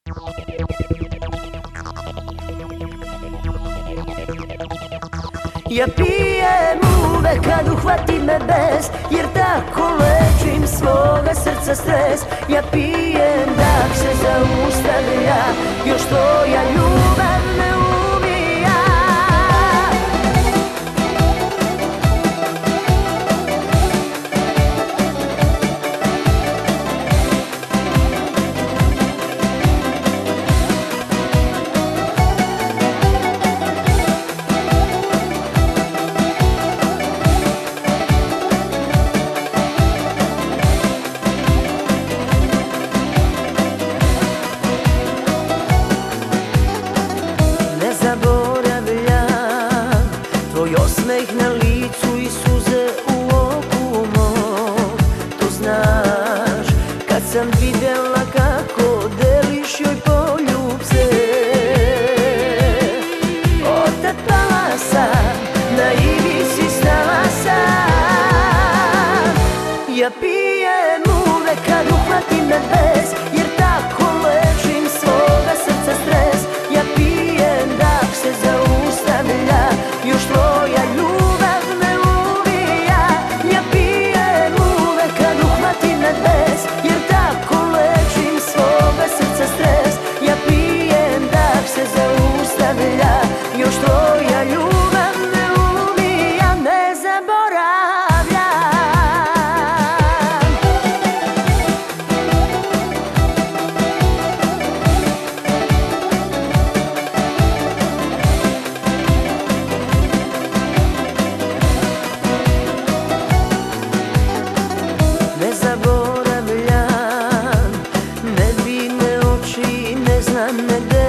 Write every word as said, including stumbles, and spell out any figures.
Ja pijem uvek kad uhvati me bes, jer tako lečim svoga srca stres. Ja pijem dah se zaustavlja, još tvoja ljubav me ubija. Zaboravljam tvoj osmeh na licu i suze u oku mog. To znaš, kad sam vidjela kako deliš joj poljubce. Otad pala sam, na ivici stala sam. Ja pijem uvek kad uhvati me bes, jer tako lečim svoga srca stres. Ja pijem dah se zaustavlja, još tvoja ljubav me ubija. Ja pijem uvek kad uhvati me bes, jer tako lečim svoga srca stres. Ja pijem dah se zaustavlja, još tvoja ljubav me ubija. Ne zaboravljam. Ne zaboravljam, ne vine oči, ne znam ne de